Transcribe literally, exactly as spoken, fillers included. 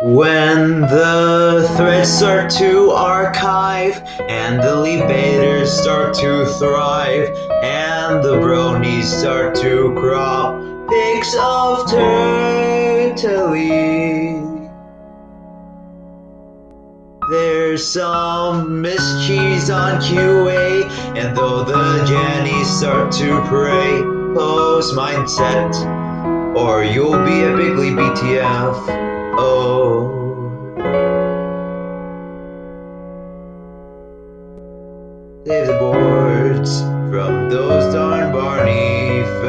When the threads start to archive, and the leaders start to thrive, and the bronies start to crawl, pigs of Turtley. There's some mischeese on Q A, and though the Jennies start to pray, post mindset, or you'll be a bigly B T F. Oh. Save the boards from those darn Barney